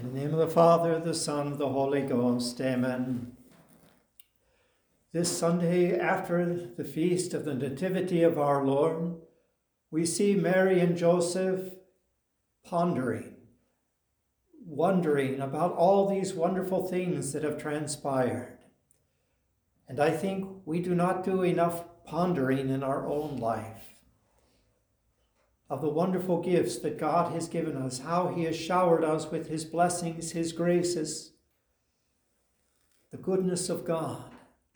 In the name of the Father, the Son, and the Holy Ghost. Amen. This Sunday, after the feast of the Nativity of our Lord, we see Mary and Joseph pondering, wondering about all these wonderful things that have transpired. And I think we do not do enough pondering in our own life of the wonderful gifts that God has given us, how he has showered us with his blessings, his graces, the goodness of God.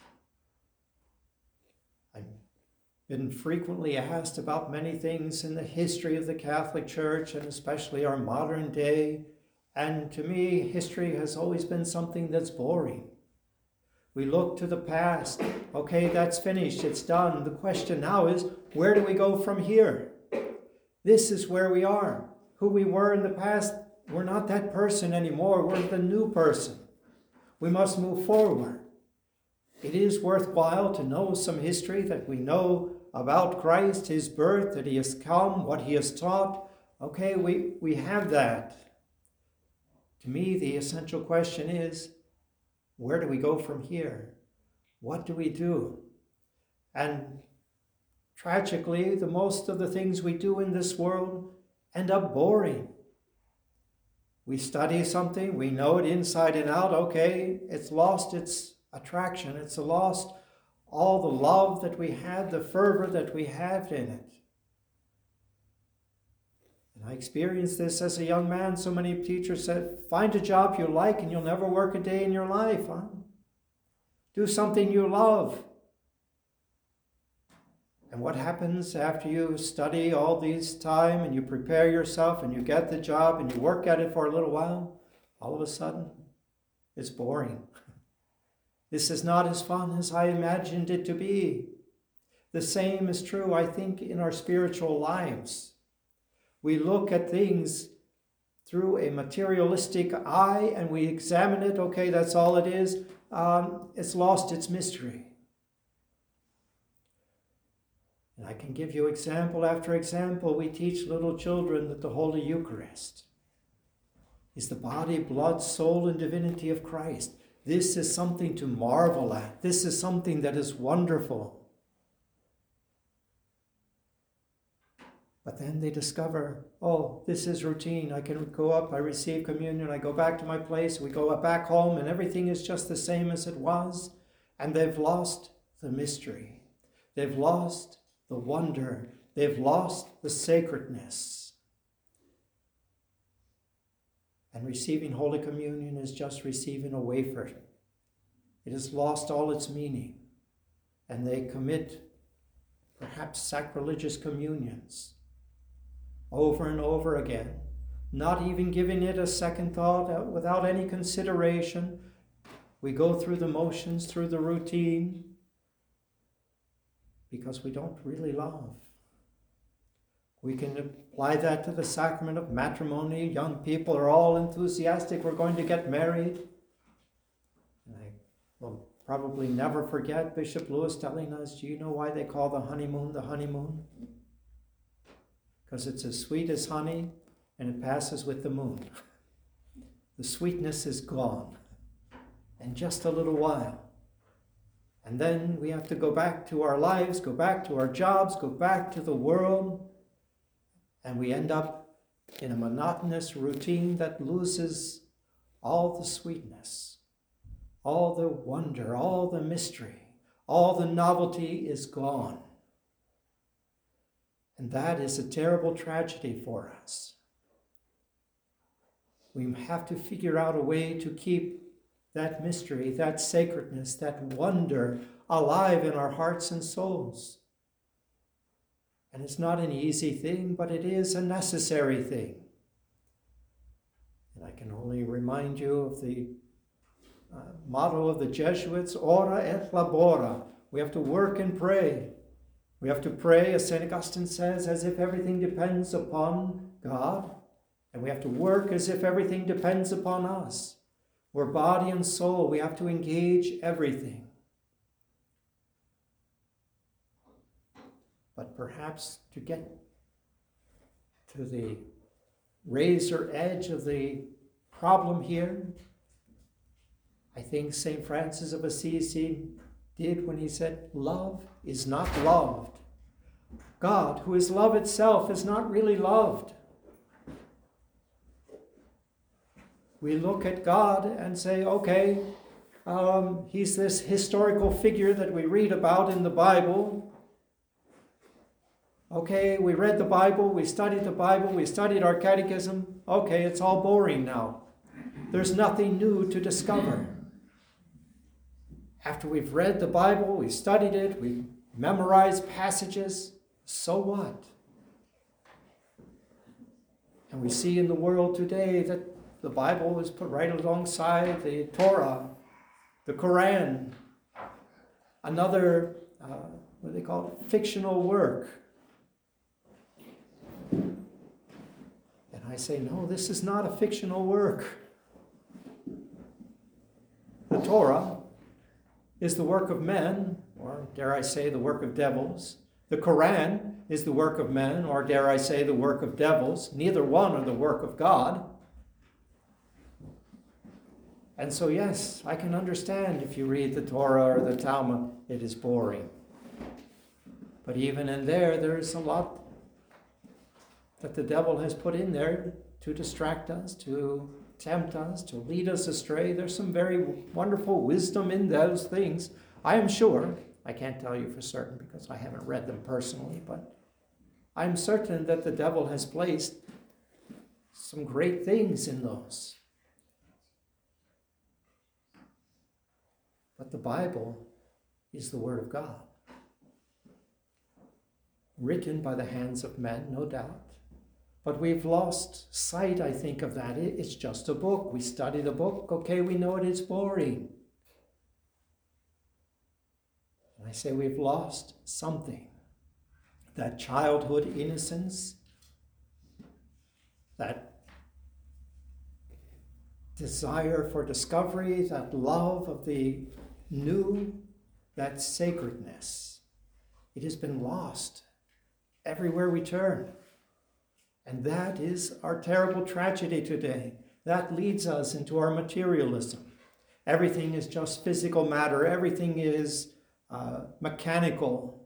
I've been frequently asked about many things in the history of the Catholic Church, and especially our modern day. And to me, history has always been something that's boring. We look to the past. Okay, that's finished. It's done. The question now is, where do we go from here? This is where we are. Who we were in the past, we're not that person anymore. We're the new person. We must move forward. It is worthwhile to know some history, that we know about Christ, his birth, that he has come, what he has taught. Okay, we have that. To me, the essential question is, where do we go from here? What do we do? And tragically, the most of the things we do in this world end up boring. We study something, we know it inside and out. Okay, it's lost its attraction. It's lost all the love that we had, the fervor that we had in it. And I experienced this as a young man. So many teachers said, find a job you like and you'll never work a day in your life. Do something you love. And what happens after you study all this time and you prepare yourself and you get the job and you work at it for a little while? All of a sudden, it's boring. This is not as fun as I imagined it to be. The same is true, I think, in our spiritual lives. We look at things through a materialistic eye and we examine it. Okay, that's all it is. It's lost its mystery. And I can give you example after example. We teach little children that the Holy Eucharist is the body, blood, soul, and divinity of Christ. This is something to marvel at. This is something that is wonderful. But then they discover, oh, this is routine. I can go up, I receive communion, I go back to my place, we go back home, and everything is just the same as it was. And they've lost the mystery. They've lost the wonder. They've lost the sacredness. And receiving Holy Communion is just receiving a wafer. It has lost all its meaning. And they commit perhaps sacrilegious communions over and over again, not even giving it a second thought, without any consideration. We go through the motions, through the routine, because we don't really love. We can apply that to the sacrament of matrimony. Young people are all enthusiastic. We're going to get married. And I will probably never forget Bishop Lewis telling us, do you know why they call the honeymoon the honeymoon? Because it's as sweet as honey and it passes with the moon. The sweetness is gone in just a little while. And then we have to go back to our lives, go back to our jobs, go back to the world. And we end up in a monotonous routine that loses all the sweetness, all the wonder, all the mystery, all the novelty is gone. And that is a terrible tragedy for us. We have to figure out a way to keep that mystery, that sacredness, that wonder alive in our hearts and souls. And it's not an easy thing, but it is a necessary thing. And I can only remind you of the motto of the Jesuits, ora et labora. We have to work and pray. We have to pray, as St. Augustine says, as if everything depends upon God. And we have to work as if everything depends upon us. We're body and soul. We have to engage everything. But perhaps to get to the razor edge of the problem here, I think St. Francis of Assisi did when he said, love is not loved. God, who is love itself, is not really loved. We look at God and say, okay, he's this historical figure that we read about in the Bible. Okay, we read the Bible, we studied the Bible, we studied our catechism. Okay, it's all boring now. There's nothing new to discover. After we've read the Bible, we've studied it, we've memorized passages, so what? And we see in the world today that the Bible is put right alongside the Torah, the Quran, another, what do they call it, fictional work. And I say, no, this is not a fictional work. The Torah is the work of men, or dare I say, the work of devils. The Quran is the work of men, or dare I say, the work of devils. Neither one are the work of God. And so, yes, I can understand if you read the Torah or the Talmud, it is boring. But even in there's a lot that the devil has put in there to distract us, to tempt us, to lead us astray. There's some very wonderful wisdom in those things. I am sure, I can't tell you for certain because I haven't read them personally, but I'm certain that the devil has placed some great things in those. But the Bible is the Word of God, written by the hands of men, no doubt. But we've lost sight, I think, of that. It's just a book. We study the book. Okay, we know it's boring. And I say we've lost something. That childhood innocence, that desire for discovery, that love of the new, that sacredness. It has been lost everywhere we turn. And that is our terrible tragedy today. That leads us into our materialism. Everything is just physical matter. Everything is mechanical.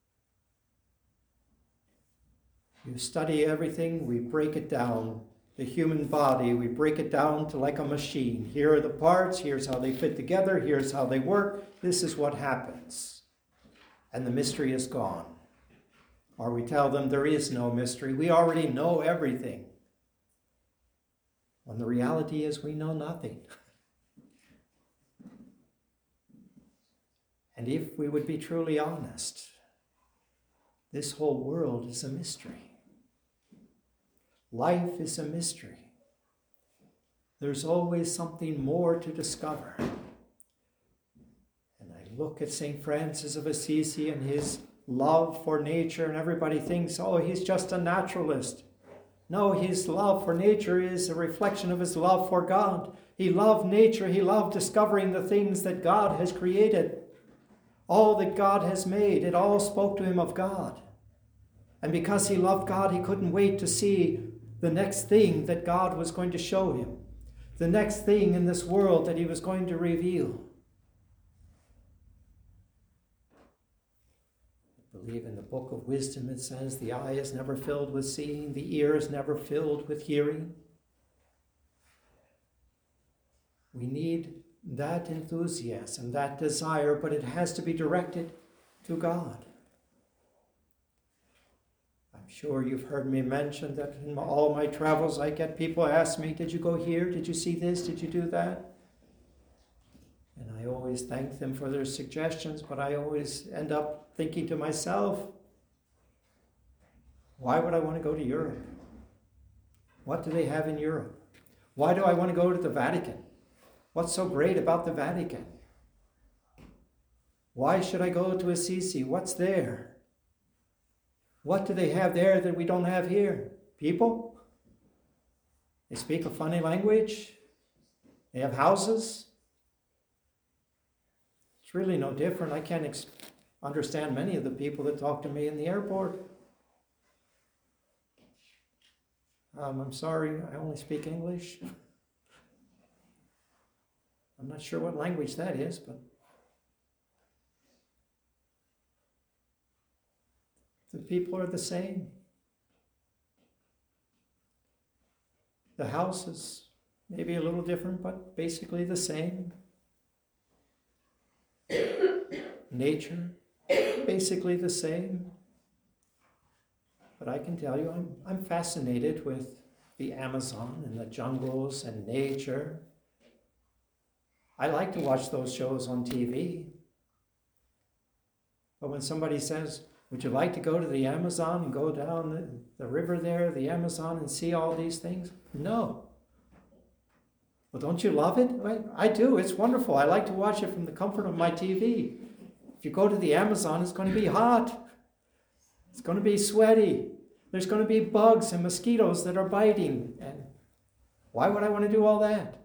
You study everything, we break it down. The human body, we break it down to like a machine. Here are the parts, here's how they fit together, here's how they work. This is what happens. And the mystery is gone. Or we tell them there is no mystery. We already know everything. When the reality is we know nothing. And if we would be truly honest, this whole world is a mystery. Life is a mystery. There's always something more to discover. And I look at St. Francis of Assisi and his love for nature, and everybody thinks, oh, he's just a naturalist. No, his love for nature is a reflection of his love for God. He loved nature. He loved discovering the things that God has created. All that God has made, it all spoke to him of God. And because he loved God, he couldn't wait to see the next thing that God was going to show him. The next thing in this world that he was going to reveal. I believe in the Book of Wisdom it says, the eye is never filled with seeing, the ear is never filled with hearing. We need that enthusiasm, that desire, but it has to be directed to God. I'm sure you've heard me mention that in all my travels I get people ask me, did you go here? Did you see this? Did you do that? And I always thank them for their suggestions, but I always end up thinking to myself, why would I want to go to Europe? What do they have in Europe? Why do I want to go to the Vatican? What's so great about the Vatican? Why should I go to Assisi? What's there? What do they have there that we don't have here? People? They speak a funny language? They have houses? It's really no different. I can't understand many of the people that talk to me in the airport. I'm sorry, I only speak English. I'm not sure what language that is, but the people are the same. The house is maybe a little different, but basically the same. Nature, basically the same. But I can tell you, I'm fascinated with the Amazon and the jungles and nature. I like to watch those shows on TV. But when somebody says, would you like to go to the Amazon and go down the river there, the Amazon, and see all these things? No. Well, don't you love it? I do. It's wonderful. I like to watch it from the comfort of my TV. If you go to the Amazon, it's going to be hot. It's going to be sweaty. There's going to be bugs and mosquitoes that are biting. And why would I want to do all that?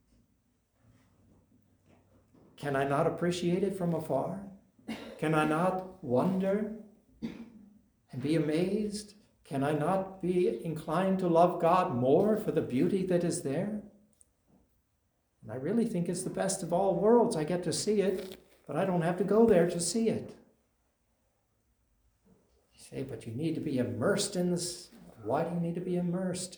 Can I not appreciate it from afar? Can I not wonder and be amazed? Can I not be inclined to love God more for the beauty that is there? And I really think it's the best of all worlds. I get to see it, but I don't have to go there to see it. You say, but you need to be immersed in this. Why do you need to be immersed?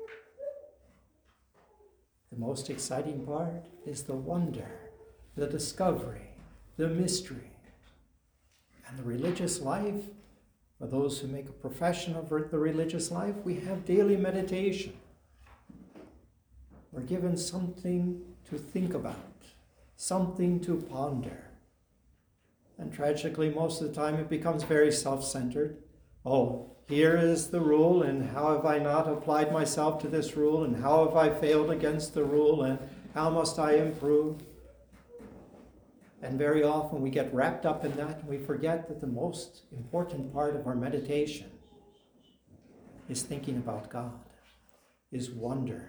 The most exciting part is the wonder, the discovery, the mystery. And the religious life, for those who make a profession of the religious life, we have daily meditation. We're given something to think about, something to ponder. And tragically, most of the time it becomes very self-centered. Oh, here is the rule, and how have I not applied myself to this rule, and how have I failed against the rule, and how must I improve? And very often we get wrapped up in that, and we forget that the most important part of our meditation is thinking about God, is wonder,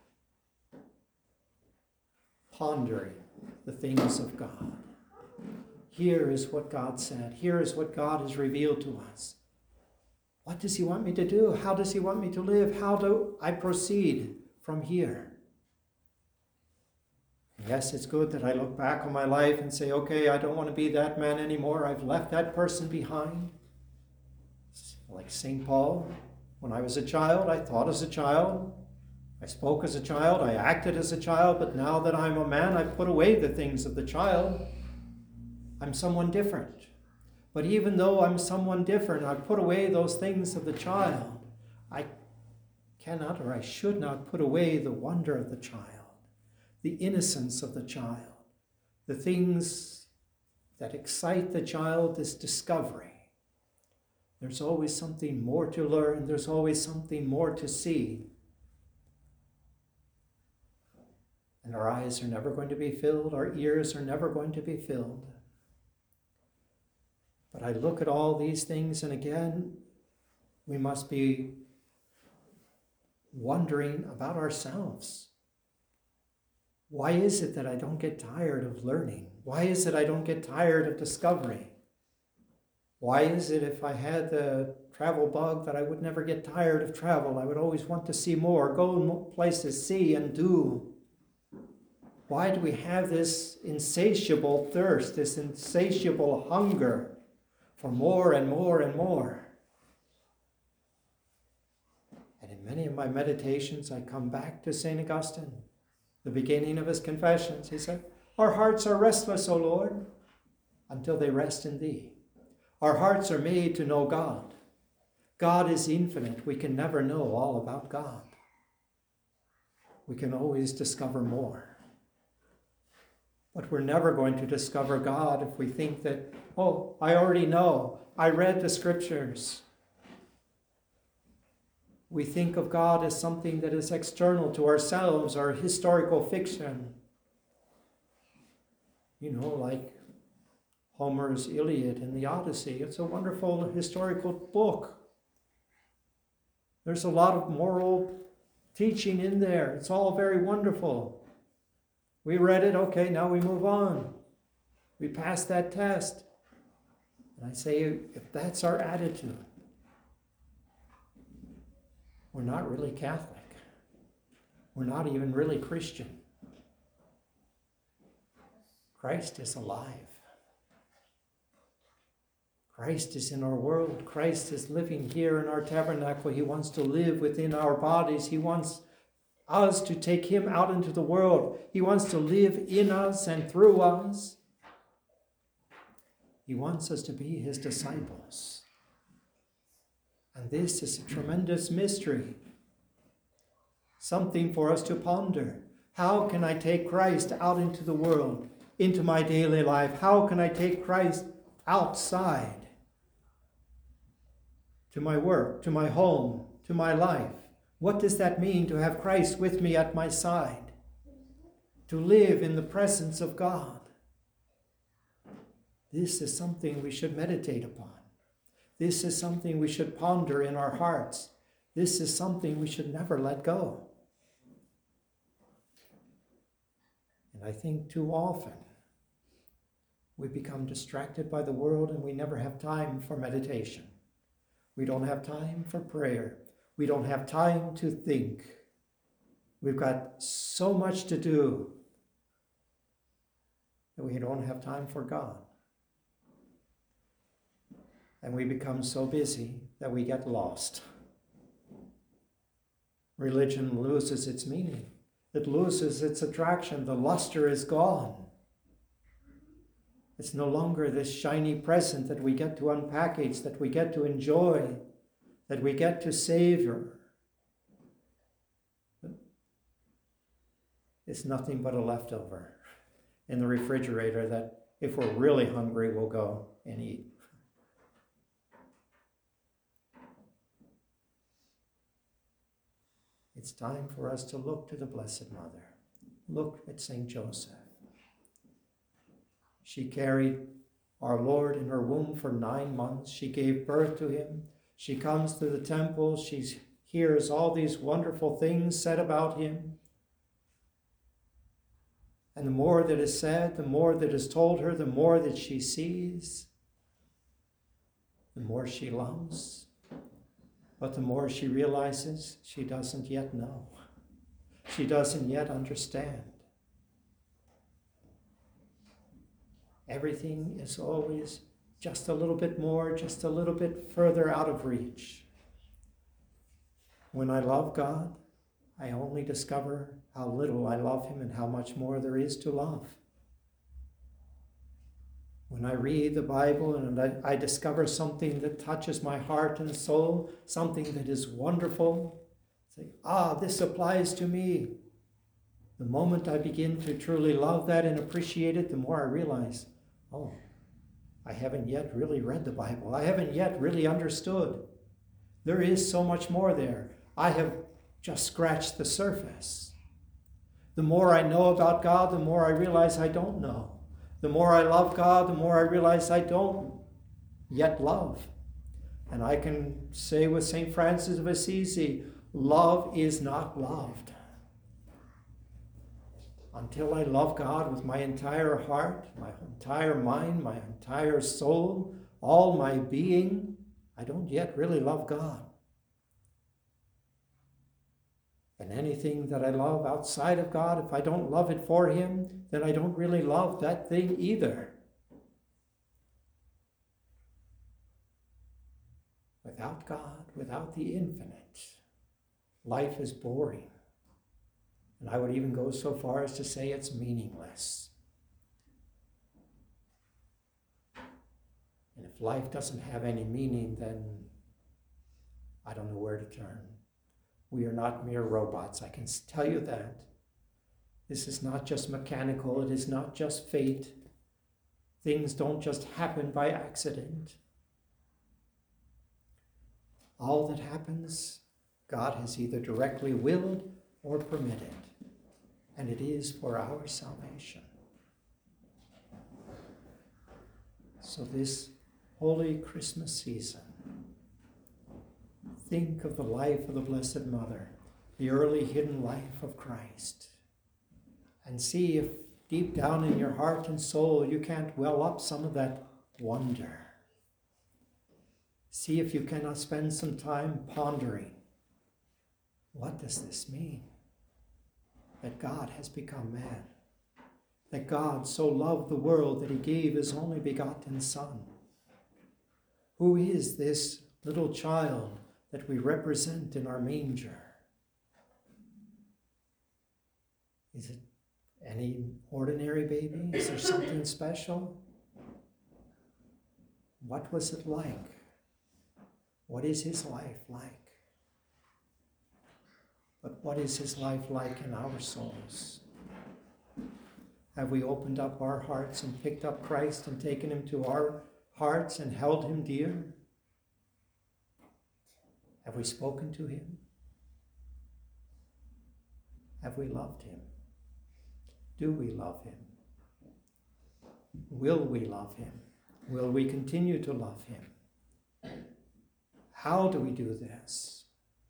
pondering the things of God. Here is what God said. Here is what God has revealed to us. What does he want me to do? How does he want me to live? How do I proceed from here? Yes, it's good that I look back on my life and say, okay, I don't want to be that man anymore. I've left that person behind. Like St. Paul, when I was a child, I thought as a child. I spoke as a child. I acted as a child. But now that I'm a man, I've put away the things of the child. I'm someone different. But even though I'm someone different, I've put away those things of the child. I cannot, or I should not, put away the wonder of the child, the innocence of the child, the things that excite the child, this discovery. There's always something more to learn. There's always something more to see. And our eyes are never going to be filled. Our ears are never going to be filled. But I look at all these things, and again, we must be wondering about ourselves. Why is it that I don't get tired of learning? Why is it I don't get tired of discovery? Why is it if I had the travel bug that I would never get tired of travel? I would always want to see more, go places, see and do. Why do we have this insatiable thirst, this insatiable hunger for more and more and more? And in many of my meditations, I come back to St. Augustine, the beginning of his Confessions. He said, our hearts are restless, O Lord, until they rest in thee. Our hearts are made to know God. God is infinite. We can never know all about God. We can always discover more. But we're never going to discover God if we think that, oh, I already know. I read the scriptures. We think of God as something that is external to ourselves, or historical fiction. You know, like Homer's Iliad and the Odyssey. It's a wonderful historical book. There's a lot of moral teaching in there. It's all very wonderful. We read it, okay, now we move on. We pass that test. And I say, if that's our attitude, we're not really Catholic. We're not even really Christian. Christ is alive. Christ is in our world. Christ is living here in our tabernacle. He wants to live within our bodies. He wants us to take him out into the world. He wants to live in us and through us. He wants us to be his disciples. And this is a tremendous mystery. Something for us to ponder. How can I take Christ out into the world, into my daily life? How can I take Christ outside? To my work, to my home, to my life. What does that mean to have Christ with me at my side? To live in the presence of God. This is something we should meditate upon. This is something we should ponder in our hearts. This is something we should never let go. And I think too often we become distracted by the world and we never have time for meditation. We don't have time for prayer. We don't have time to think. We've got so much to do that we don't have time for God. And we become so busy that we get lost. Religion loses its meaning. It loses its attraction. The luster is gone. It's no longer this shiny present that we get to unpackage, that we get to enjoy, that we get to savor. It's nothing but a leftover in the refrigerator that if we're really hungry, we'll go and eat. It's time for us to look to the Blessed Mother. Look at St. Joseph. She carried our Lord in her womb for 9 months. She gave birth to him. She comes to the temple. She hears all these wonderful things said about him. And the more that is said, the more that is told her, the more that she sees, the more she loves. But the more she realizes, she doesn't yet know. She doesn't yet understand. Everything is always just a little bit more, just a little bit further out of reach. When I love God, I only discover how little I love him and how much more there is to love. When I read the Bible and I discover something that touches my heart and soul, something that is wonderful, I say, this applies to me. The moment I begin to truly love that and appreciate it, the more I realize, I haven't yet really read the Bible. I haven't yet really understood. There is so much more there. I have just scratched the surface. The more I know about God, the more I realize I don't know. The more I love God, the more I realize I don't yet love. And I can say with St. Francis of Assisi, love is not loved. Until I love God with my entire heart, my entire mind, my entire soul, all my being, I don't yet really love God. And anything that I love outside of God, if I don't love it for him, then I don't really love that thing either. Without God, without the infinite, life is boring. And I would even go so far as to say it's meaningless. And if life doesn't have any meaning, then I don't know where to turn. We are not mere robots, I can tell you that. This is not just mechanical, it is not just fate. Things don't just happen by accident. All that happens, God has either directly willed or permitted, and it is for our salvation. So this holy Christmas season, think of the life of the Blessed Mother, the early hidden life of Christ, and see if deep down in your heart and soul you can't well up some of that wonder. See if you cannot spend some time pondering, what does this mean? That God has become man, that God so loved the world that he gave his only begotten Son. Who is this little child that we represent in our manger? Is it any ordinary baby? Is there something special? What was it like? What is his life like? But what is his life like in our souls? Have we opened up our hearts and picked up Christ and taken him to our hearts and held him dear? Have we spoken to him? Have we loved him? Do we love him? Will we love him? Will we continue to love him? How do we do this?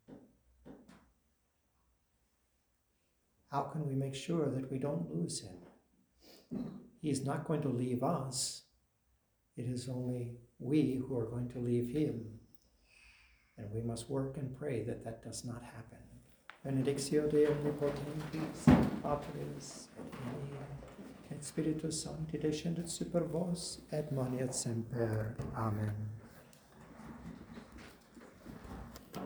How can we make sure that we don't lose him? He's not going to leave us. It is only we who are going to leave him. And we must work and pray that that does not happen. Benedictio Dei omnipotentis, Patris et Filii et Spiritus Sancti descendet super vos et manet semper. Amen.